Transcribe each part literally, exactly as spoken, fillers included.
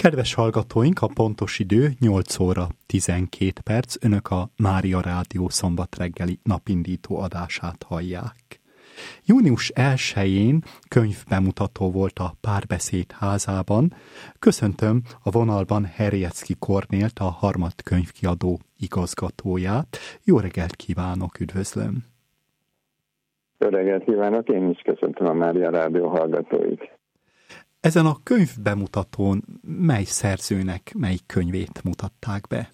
Kedves hallgatóink, a pontos idő nyolc óra tizenkét perc, önök a Mária Rádió szombat reggeli napindító adását hallják. június elsején könyvbemutató volt a Párbeszéd házában. Köszöntöm a vonalban Herjecki Kornélt, a Harmat könyvkiadó igazgatóját. Jó reggelt kívánok, üdvözlöm! Jó reggelt kívánok, én is köszöntöm a Mária Rádió hallgatóit. Ezen a könyvbemutatón mely szerzőnek melyik könyvét mutatták be?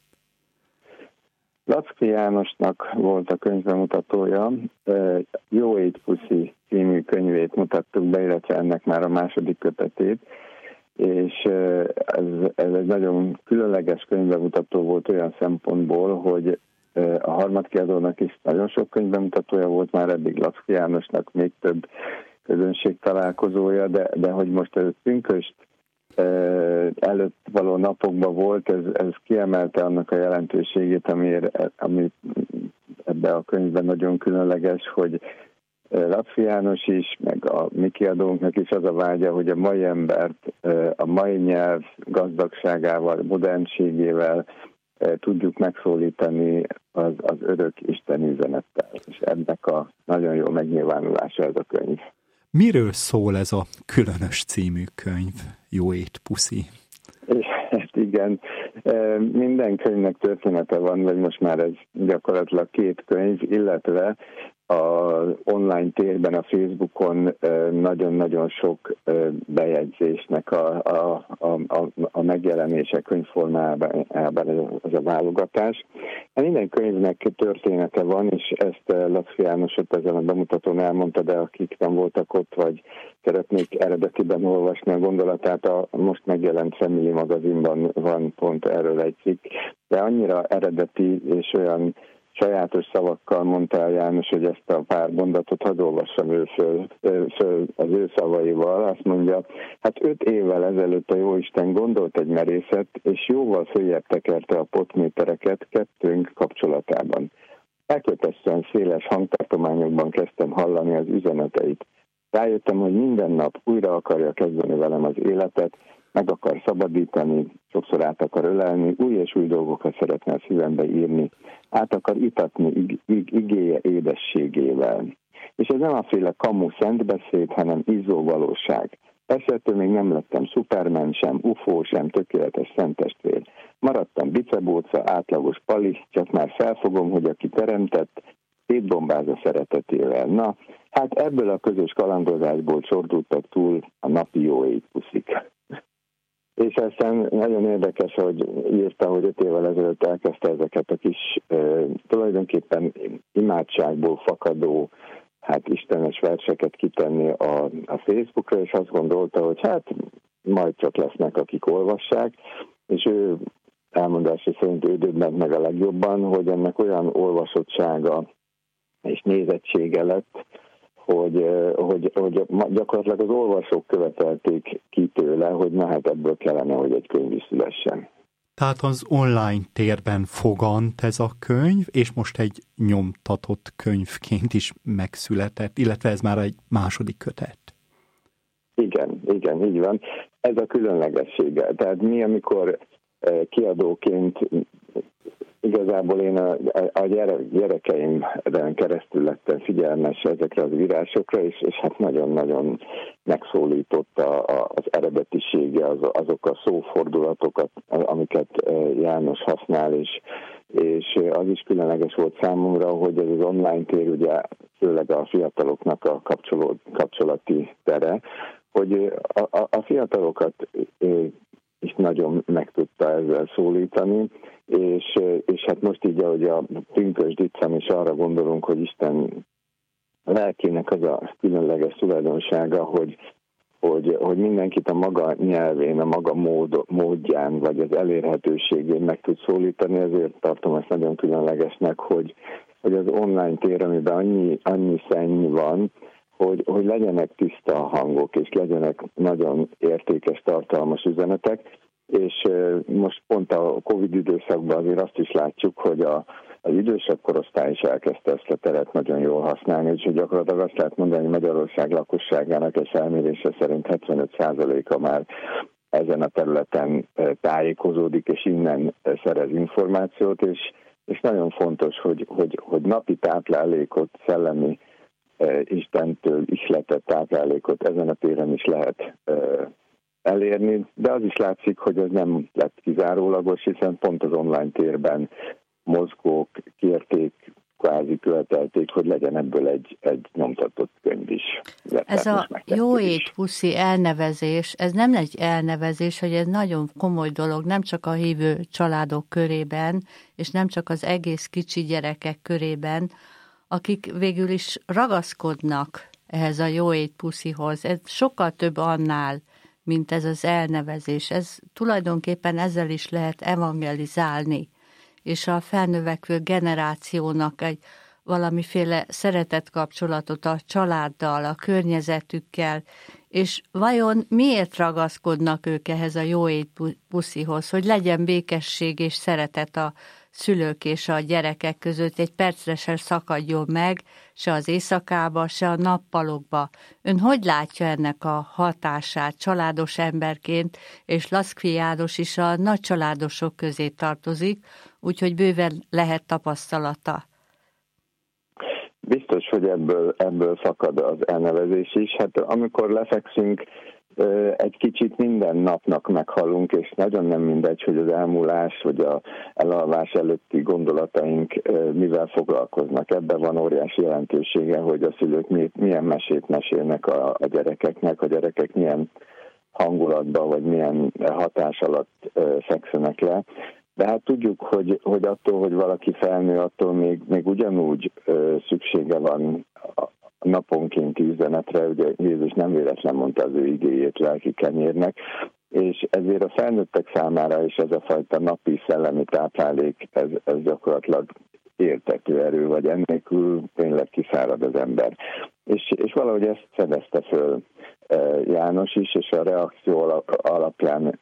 Laczky Jánosnak volt a könyvbemutatója, Jó égy puszi című könyvét mutattuk be, illetve ennek már a második kötetét, és ez, ez egy nagyon különleges könyvbemutató volt olyan szempontból, hogy a Harmat kiadónak is nagyon sok könyvbemutatója volt már eddig, Laczky Jánosnak még több közönség találkozója, de, de hogy most ez pünkösd előtt való napokban volt, ez, ez kiemelte annak a jelentőségét, ami, ami ebben a könyvben nagyon különleges, hogy Laczky János is, meg a mi kiadónknak is az a vágya, hogy a mai embert a mai nyelv gazdagságával, modernségével tudjuk megszólítani az, az örök Isten üzenettel. És ennek a nagyon jó megnyilvánulása ez a könyv. Miről szól ez a különös című könyv, Jó égy puszi? Hát igen, minden könyvnek története van, vagy most már ez gyakorlatilag két könyv, illetve az online térben, a Facebookon nagyon-nagyon sok bejegyzésnek a, a, a, a megjelenése könyvformában az a válogatás. Minden könyvnek története van, és ezt Laczky János ezen a bemutatón elmondta, de akik nem voltak ott, vagy szeretnék eredetiben olvasni a gondolatát, a most megjelent Family magazinban van pont erről egy cikk, de annyira eredeti és olyan sajátos szavakkal mondta el János, hogy ezt a pár mondatot hadd olvassam ő föl, föl az ő szavaival. Azt mondja, hát öt évvel ezelőtt a Jóisten gondolt egy merészet, és jóval följebb tekerte a potmétereket kettőnk kapcsolatában. Elkötelezően széles hangtartományokban kezdtem hallani az üzeneteit. Rájöttem, hogy minden nap újra akarja kezdeni velem az életet, meg akar szabadítani, sokszor át akar ölelni, új és új dolgokat szeretne a szívembe írni, át akar itatni ig- ig- igéje édességével. És ez nem aféle kamu szentbeszéd, hanem izzó valóság. Persze ettől még nem lettem Superman sem, ufó sem, tökéletes szentestvér. Maradtam bicebóca, átlagos pali, csak már felfogom, hogy aki teremtett, szétbombáz a szeretetével. Na, hát ebből a közös kalandozásból csordultak túl a napi jó égy puszik. És aztán nagyon érdekes, hogy írta, hogy öt évvel ezelőtt elkezdte ezeket a kis e, tulajdonképpen imádságból fakadó, hát istenes verseket kitenni a, a Facebookra, és azt gondolta, hogy hát majd csak lesznek, akik olvassák, és ő elmondása szerint ő döbbent meg a legjobban, hogy ennek olyan olvasottsága és nézettsége lett, Hogy, hogy, hogy gyakorlatilag az olvasók követelték ki tőle, hogy na hát ebből kellene, hogy egy könyv is szülessen. Tehát az online térben fogant ez a könyv, és most egy nyomtatott könyvként is megszületett, illetve ez már egy második kötet. Igen, igen, így van. Ez a különlegessége. Tehát mi, amikor kiadóként igazából én a, a gyere, gyerekeimben keresztül lettem figyelmes ezekre az írásokra, és, és hát nagyon-nagyon megszólított a, a, az eredetisége, az, azok a szófordulatokat, amiket János használ, és, és az is különleges volt számomra, hogy ez az online tér ugye főleg a fiataloknak a kapcsolati tere, hogy a, a, a fiatalokat is nagyon meg tudta ezzel szólítani, és, és hát most így, ahogy a pünkösd itt van, és arra gondolunk, hogy Isten lelkének az a különleges tulajdonsága, hogy, hogy, hogy mindenkit a maga nyelvén, a maga mód, módján, vagy az elérhetőségén meg tud szólítani, ezért tartom ezt nagyon különlegesnek, hogy, hogy az online tér, amiben annyi, annyi szenny van, Hogy, hogy legyenek tiszta hangok, és legyenek nagyon értékes, tartalmas üzenetek, és most pont a Covid időszakban azért azt is látjuk, hogy a, az idősebb korosztály is elkezdte ezt a teret nagyon jól használni, és gyakorlatilag azt lehet mondani, hogy Magyarország lakosságának egy felmérése szerint hetvenöt százaléka már ezen a területen tájékozódik, és innen szerez információt, és, és nagyon fontos, hogy, hogy, hogy napi táplálékot, szellemi Istentől ihletett táplálékot ezen a téren is lehet elérni, de az is látszik, hogy ez nem lett kizárólagos, hiszen pont az online térben mozgók kérték, kvázi követelték, hogy legyen ebből egy, egy nyomtatott könyv is. Ez a Jó Ét Puszi elnevezés, ez nem egy elnevezés, hogy ez nagyon komoly dolog, nem csak a hívő családok körében, és nem csak az egész kicsi gyerekek körében, akik végül is ragaszkodnak ehhez a Jó Ét Puszihoz. Ez sokkal több annál, mint ez az elnevezés. Ez tulajdonképpen ezzel is lehet evangelizálni, és a felnövekvő generációnak egy valamiféle szeretetkapcsolatot a családdal, a környezetükkel, és vajon miért ragaszkodnak ők ehhez a Jó Ét Puszihoz, hogy legyen békesség és szeretet a szülők és a gyerekek között, egy percre se szakadjon meg, se az éjszakába, se a nappalokba. Ön hogy látja ennek a hatását családos emberként, és Laszkfi János is a nagycsaládosok közé tartozik, úgyhogy bőven lehet tapasztalata. Biztos, hogy ebből, ebből fakad az elnevezés is. Hát amikor lefekszünk, egy kicsit minden napnak meghalunk, és nagyon nem mindegy, hogy az elmúlás, vagy a elalvás előtti gondolataink mivel foglalkoznak. Ebben van óriási jelentősége, hogy a szülők milyen mesét mesélnek a, a gyerekeknek, a gyerekek milyen hangulatban, vagy milyen hatás alatt fekszenek le. De hát tudjuk, hogy, hogy attól, hogy valaki felnő, attól még, még ugyanúgy szüksége van a naponkénti üzenetre, ugye Jézus nem véletlen mondta az ő igéjét lelki kenyérnek, és ezért a felnőttek számára is ez a fajta napi szellemi táplálék, ez, ez gyakorlatilag értető erő, vagy ennélkül tényleg kiszárad az ember. És, és valahogy ezt fedezte föl János is, és a reakció alapján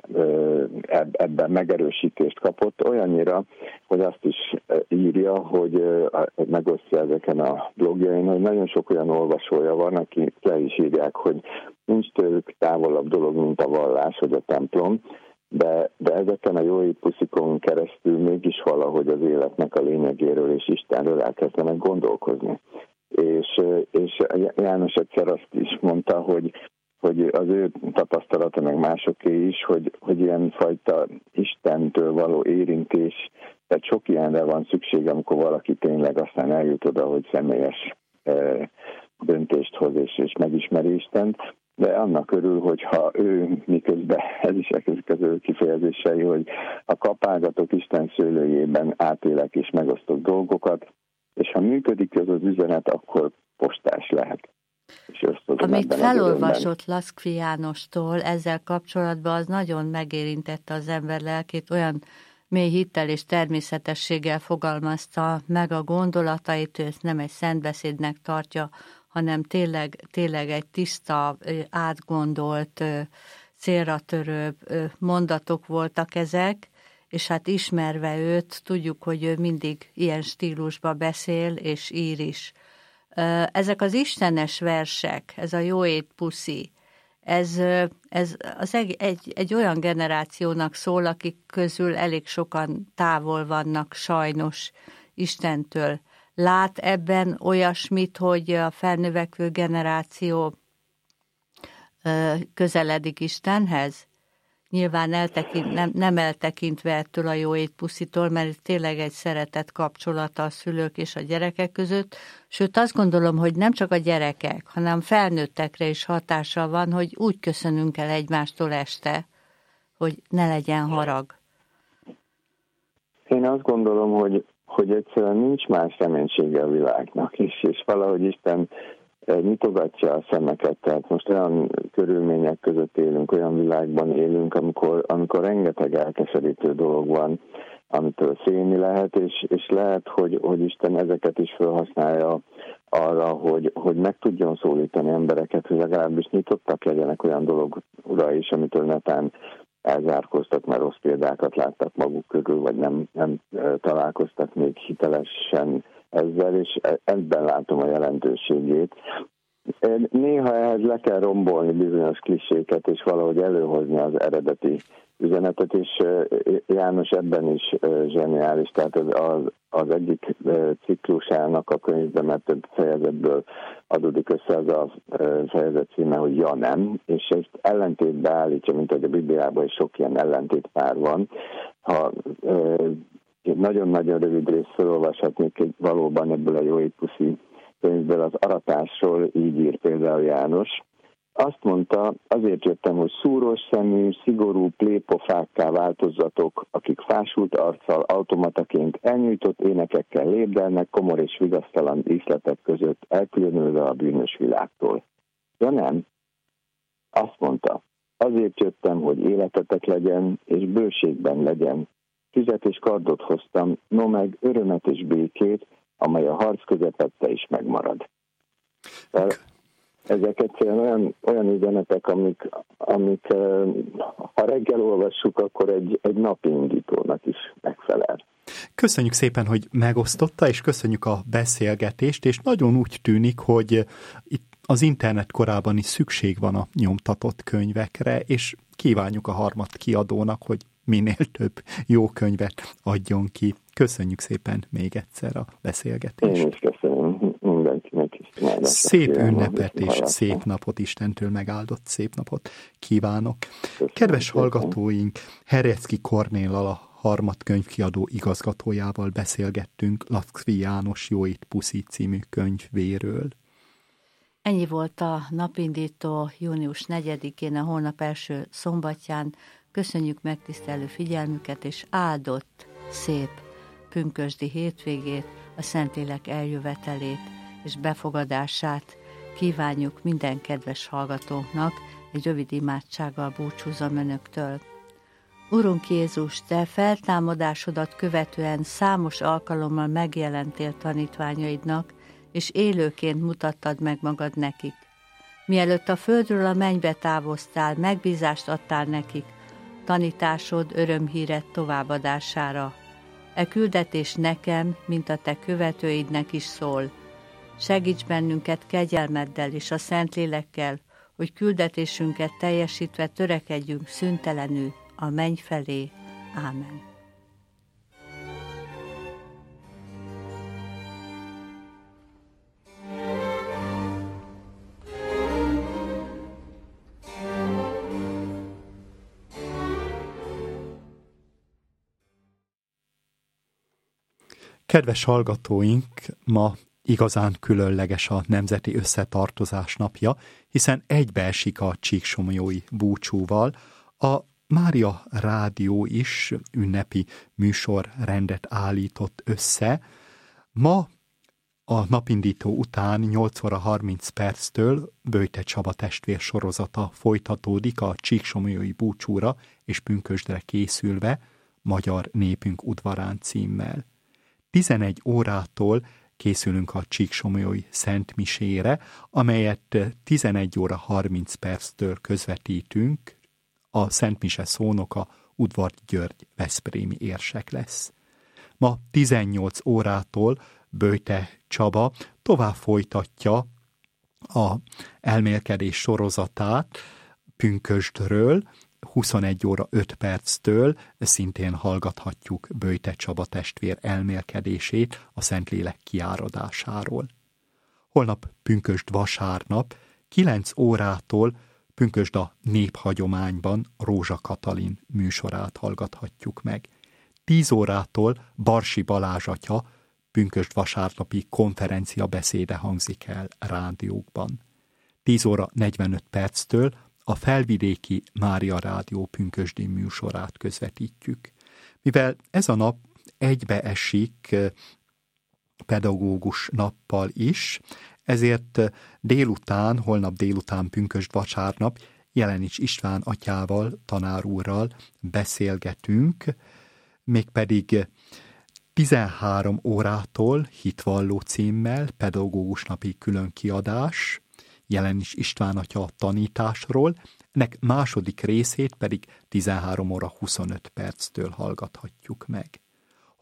ebben megerősítést kapott, olyannyira, hogy azt is írja, hogy megosztja ezeken a blogjain, hogy nagyon sok olyan olvasója van, akik le is írják, hogy nincs tőlük távolabb dolog, mint a vallás, vagy a templom, de, de ezeken a Jó Ét Puszikon keresztül mégis valahogy az életnek a lényegéről és Istenről elkezdenek gondolkozni. És, és János egyszer azt is mondta, hogy hogy az ő tapasztalata, meg másoké is, hogy, hogy ilyen fajta Istentől való érintés, tehát sok ilyenre van szükség, amikor valaki tényleg aztán eljut oda, hogy személyes e, döntést hoz és, és megismeri Istent, de annak örül, hogyha ő miközben, ez is ezek az ő kifejezései, hogy a kapálgatok Isten szőlőjében átélek és megosztok dolgokat, és ha működik ez az üzenet, akkor postás lehet. Amit felolvasott Laszkfi Jánostól ezzel kapcsolatban, az nagyon megérintette az ember lelkét, olyan mély hittel és természetességgel fogalmazta meg a gondolatait, ő ezt nem egy szentbeszédnek tartja, hanem tényleg, tényleg egy tiszta, átgondolt, célra törő mondatok voltak ezek, és hát ismerve őt, tudjuk, hogy ő mindig ilyen stílusba beszél és ír is. Ezek az istenes versek, ez a Jó Ét Puszi, ez, ez az egy, egy, egy olyan generációnak szól, akik közül elég sokan távol vannak sajnos Istentől. Lát ebben olyasmit, hogy a felnövekvő generáció közeledik Istenhez? Nyilván eltekint, nem, nem eltekintve ettől a Jó Ét Puszitól, mert tényleg egy szeretett kapcsolata a szülők és a gyerekek között, sőt azt gondolom, hogy nem csak a gyerekek, hanem felnőttekre is hatással van, hogy úgy köszönünk el egymástól este, hogy ne legyen harag. Én azt gondolom, hogy, hogy egyszerűen nincs más reménysége a világnak is, és valahogy Isten nyitogatja a szemeket, tehát most olyan körülmények között élünk, olyan világban élünk, amikor, amikor rengeteg elkeserítő dolog van, amitől félni lehet, és, és lehet, hogy, hogy Isten ezeket is felhasználja arra, hogy, hogy meg tudjon szólítani embereket, hogy legalábbis nyitottak legyenek olyan dologra is, amitől netán elzárkóztak, mert rossz példákat láttak maguk körül, vagy nem, nem találkoztak még hitelesen ezzel, és ebben látom a jelentőségét. Néha ehhez le kell rombolni bizonyos kliséket, és valahogy előhozni az eredeti üzenetet, és János ebben is zseniális, tehát az, az, az egyik ciklusának a könyvben, mert több fejezetből adódik össze az a fejezet címe, hogy ja nem, és ezt ellentétbe állítja, mint hogy a Bibliában is sok ilyen ellentétpár van. Ha nagyon-nagyon rövid részt felolvashatnék valóban ebből a Jóétpuszi könyvből az aratásról, így ír például János. Azt mondta, azért jöttem, hogy szúros szemű, szigorú plépofákká változzatok, akik fásult arccal, automataként elnyújtott énekekkel lépdelnek, komor és vigasztalan díszletek között, elkülönülve a bűnös világtól. Ja nem. Azt mondta, azért jöttem, hogy életetek legyen, és bőségben legyen. Tüzet és kardot hoztam, no meg örömet és békét, amely a harc közepette is megmarad. Ezek egyszerűen olyan, olyan üzenetek, amik, amik ha reggel olvassuk, akkor egy, egy napi indítónak is megfelel. Köszönjük szépen, hogy megosztotta, és köszönjük a beszélgetést, és nagyon úgy tűnik, hogy itt az internet korában is szükség van a nyomtatott könyvekre, és kívánjuk a Harmat kiadónak, hogy minél több jó könyvet adjon ki. Köszönjük szépen még egyszer a beszélgetést. Én is köszönöm mindenkinek is. Szép ünnepet és szép napot, Istentől megáldott szép napot kívánok. Köszönöm. Kedves hallgatóink, Herecki Kornéllal, a Harmat könyvkiadó igazgatójával beszélgettünk Lackfi János Jóétpuszi című könyvéről. Ennyi volt a napindító június negyedikén, a hónap első szombatján. Köszönjük megtisztelő figyelmüket, és áldott, szép pünkösdi hétvégét, a Szentlélek eljövetelét és befogadását kívánjuk minden kedves hallgatónknak. Egy rövid imádsággal búcsúzom önöktől. Urunk Jézus, Te feltámadásodat követően számos alkalommal megjelentél tanítványaidnak, és élőként mutattad meg magad nekik. Mielőtt a földről a mennybe távoztál, megbízást adtál nekik, tanításod örömhíret továbbadására. E küldetés nekem, mint a te követőidnek is szól. Segíts bennünket kegyelmeddel és a Szentlélekkel, hogy küldetésünket teljesítve törekedjünk szüntelenül a menny felé. Ámen. Kedves hallgatóink, ma igazán különleges a Nemzeti Összetartozás napja, hiszen egybeesik a csíksomlyói búcsúval. A Mária Rádió is ünnepi műsorrendet állított össze. Ma a napindító után nyolc óra harminc perctől Böjte Csaba testvér sorozata folytatódik a csíksomlyói búcsúra és pünkösdre készülve, Magyar népünk udvarán címmel. tizenegy órától készülünk a csíksomlyói Szent Misére, amelyet tizenegy óra harminc perctől közvetítünk. A Szent Mise szónoka Udvari György veszprémi érsek lesz. Ma tizennyolc órától Böjte Csaba tovább folytatja a elmélkedés sorozatát pünkösdről. huszonegy óra öt perctől szintén hallgathatjuk Böjte Csaba testvér elmélkedését a Szentlélek kiáradásáról. Holnap pünkösd vasárnap kilenc órától pünkösd a néphagyományban Rózsa Katalin műsorát hallgathatjuk meg. tíz órától Barsi Balázs atya pünkösd vasárnapi konferencia beszéde hangzik el rádiókban. tíz óra negyvenöt perctől a Felvidéki Mária Rádió pünkösdi műsorát közvetítjük. Mivel ez a nap egybeesik pedagógus nappal is, ezért délután, holnap délután pünkösd vasárnap Jelenics István atyával, tanár úrral beszélgetünk, mégpedig tizenhárom órától Hitvalló címmel pedagógus napi külön kiadás, Jelenics István atya tanításról, ennek második részét pedig tizenhárom óra huszonöt perctől hallgathatjuk meg.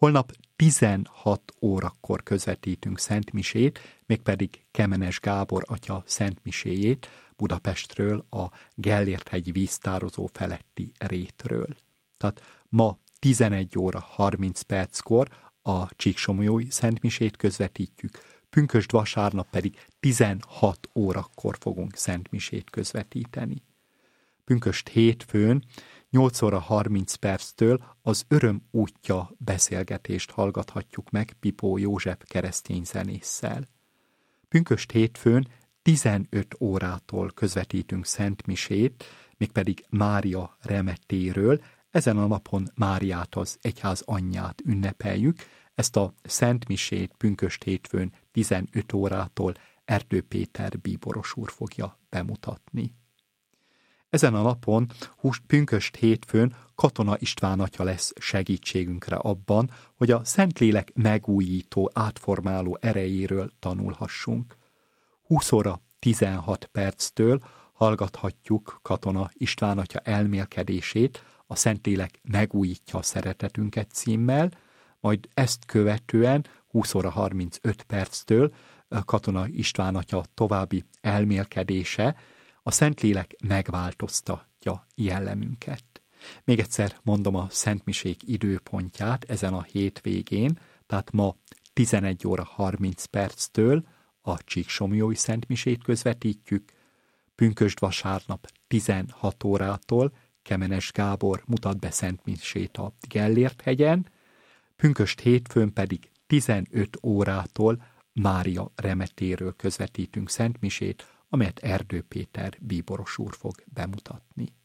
Holnap tizenhat órakor közvetítünk szentmisét, mégpedig Kemenes Gábor atya szentmiséjét Budapestről, a Gellért-hegy víztározó feletti rétről. Tehát ma tizenegy óra harminc perckor a Csíksomlyói szentmisét közvetítjük, pünkösd vasárnap pedig tizenhat órakor fogunk szentmisét közvetíteni. Pünkösd hétfőn nyolc óra harminc perctől az Öröm útja beszélgetést hallgathatjuk meg Pipó József keresztény zenésszel. Pünkösd hétfőn tizenöt órától közvetítünk szentmisét, mégpedig Mária remettéről. Ezen a napon Máriát, az egyház anyját ünnepeljük. Ezt a szentmisét pünkösd hétfőn tizenöt órától Erdő Péter bíboros úr fogja bemutatni. Ezen a napon, pünkösd hétfőn Katona István atya lesz segítségünkre abban, hogy a Szentlélek megújító, átformáló erejéről tanulhassunk. húsz óra tizenhat perctől hallgathatjuk Katona István atya elmélkedését, a Szentlélek megújítja a szeretetünket címmel, majd ezt követően húsz óra harmincöt perctől Katona István atya további elmélkedése, a Szentlélek megváltoztatja jellemünket. Még egyszer mondom a szentmisék időpontját ezen a hétvégén, tehát ma tizenegy óra harminc perctől a Csíksomlyói szentmisét közvetítjük, pünkösd vasárnap tizenhat órától Kemenes Gábor mutat be szentmisét a Gellért-hegyen, pünkösd hétfőn pedig tizenöt órától Mária remettéről közvetítünk szentmisét, amelyet Erdő Péter bíboros úr fog bemutatni.